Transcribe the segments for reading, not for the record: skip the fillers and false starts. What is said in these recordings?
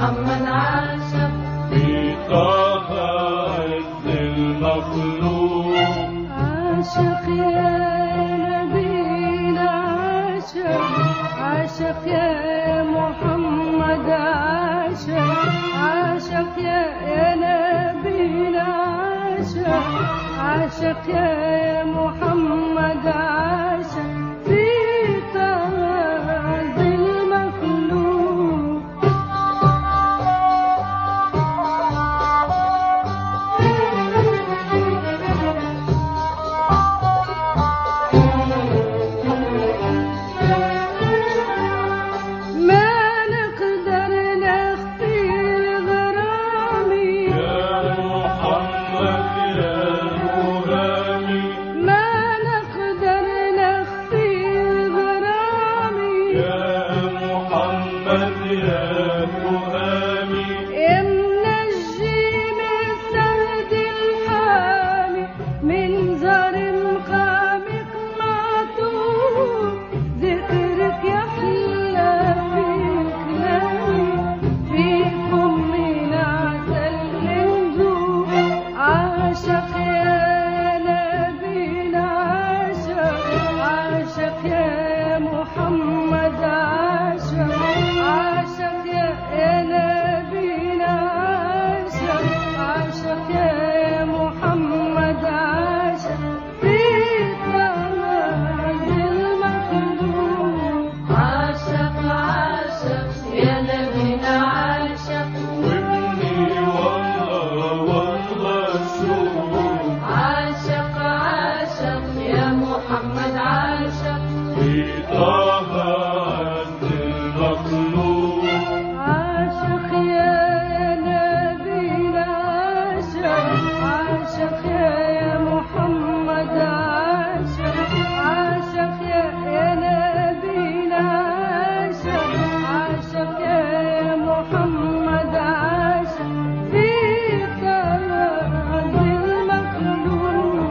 محمد عاشق في طه عز المخلوق. عاشق يا نبينا عاشق، عاشق يا محمد عاشق، عاشق يا نبينا عاشق، عاشق يا محمد عاشق في طه المخلوق. ما نقدر نخفي غرامي يا محمد يا مهامي، ما نقدر نخفي غرامي يا محمد يا مهامي. يا منجي من سهد الحامي، من زار مقامك معطوف، ذكرك يحلى في كلامي، في فمي العسل نذوب. عاشق يا نبينا عاشق، عاشق يا محمد عاشق، عاشق يا نبينا عاشق، عاشق يا محمد عاشق في طه المخلوق. عاشق عاشق يا نبينا عاشق، وابني والله والله الشوق. عاشق عاشق يا محمد عاشق، في طه عز المخلوق. عاشق يا نبينا عاشق، عاشق يا محمد عاشق، عاشق يا نبينا عاشق، عاشق يا محمد عاشق في طه المخلوق.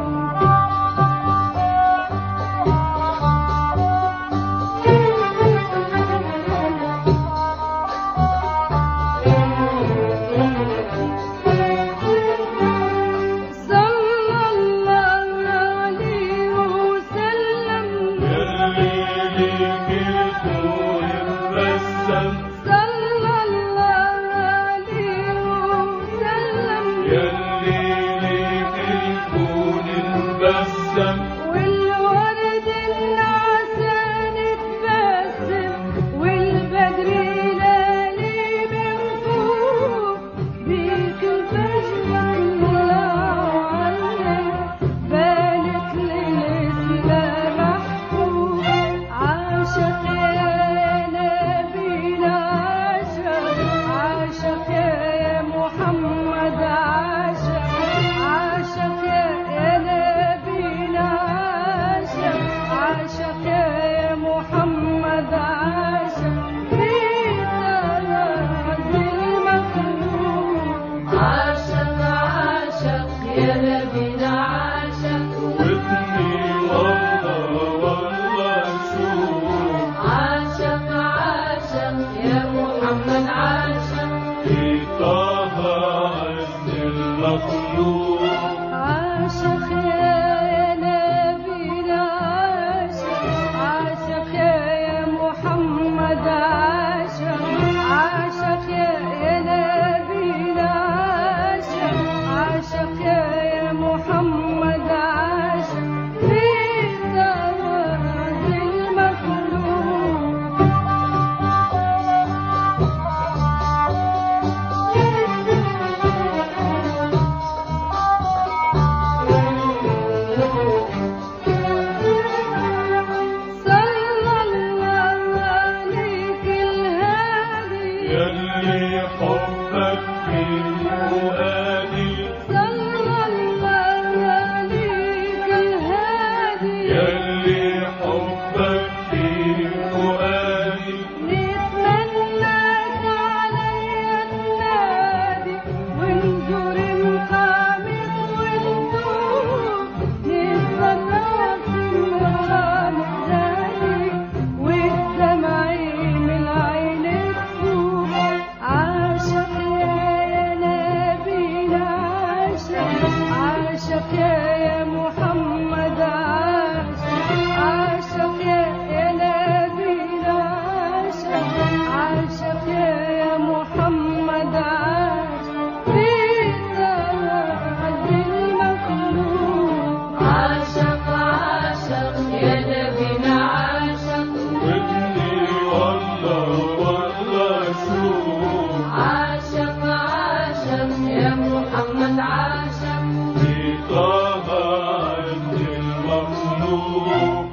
صلى الله عليه وسلم، يلي ليك الكون اتبسم، صلى الله عليه وسلم، يلي ليك الكون اتبسم. والورد النعسان اتبسم، والبدر لالي من فوق، بيك الفجر الله عليك، بانت للإسلام محفوظ. عاشق يا نبينا عاشق، عاشق يا محمد عاشق، عاشق يا نبينا عاشق، عاشق يا محمد عاشق في طه المخلوق. عاشق عاشق يا نبينا عاشق، وابني والله والله الشوق. عاشق عاشق يا محمد عاشق، في طه عز المخلوق. عاشق يا نبينا عاشق، عاشق يا محمد عاشق، عاشق يا نبينا عاشق، عاشق يا محمد عاشق في طه المخلوق. صلى الله عليك الهادي، يلي حبك في فؤادي، صلى الله عليك الهادي، يلي حبك في فؤادي. نتمناك عليا تنادي، ونزور مقامك ونطوف، نتفرج في مقام الزادي، والدمع من العين تفوح. عاشق القلوب